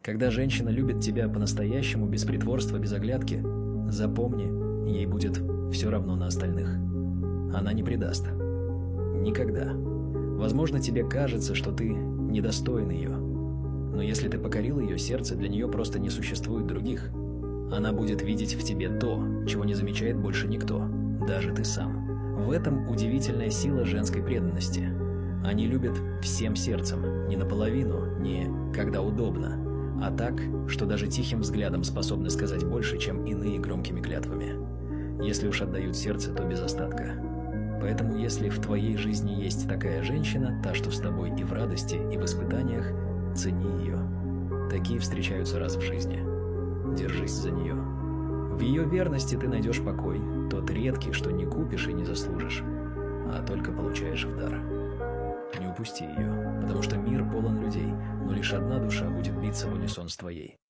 Когда женщина любит тебя по-настоящему, без притворства, без оглядки, запомни, ей будет все равно на остальных. Она не предаст. Никогда. Возможно, тебе кажется, что ты недостоин ее. Но если ты покорил ее сердце, для нее просто не существует других. Она будет видеть в тебе то, чего не замечает больше никто, даже ты сам. В этом удивительная сила женской преданности. Они любят всем сердцем, не наполовину, не когда удобно, а так, что даже тихим взглядом способны сказать больше, чем иные громкими клятвами. Если уж отдают сердце, то без остатка. Поэтому, если в твоей жизни есть такая женщина, та, что с тобой и в радости, и в испытаниях, цени ее. Такие встречаются раз в жизни. Держись за нее. В ее верности ты найдешь покой, тот редкий, что не купишь и не заслужишь, а только получаешь в дар. Не упусти ее, потому что мир полон людей, но лишь одна душа будет биться в унисон с твоей.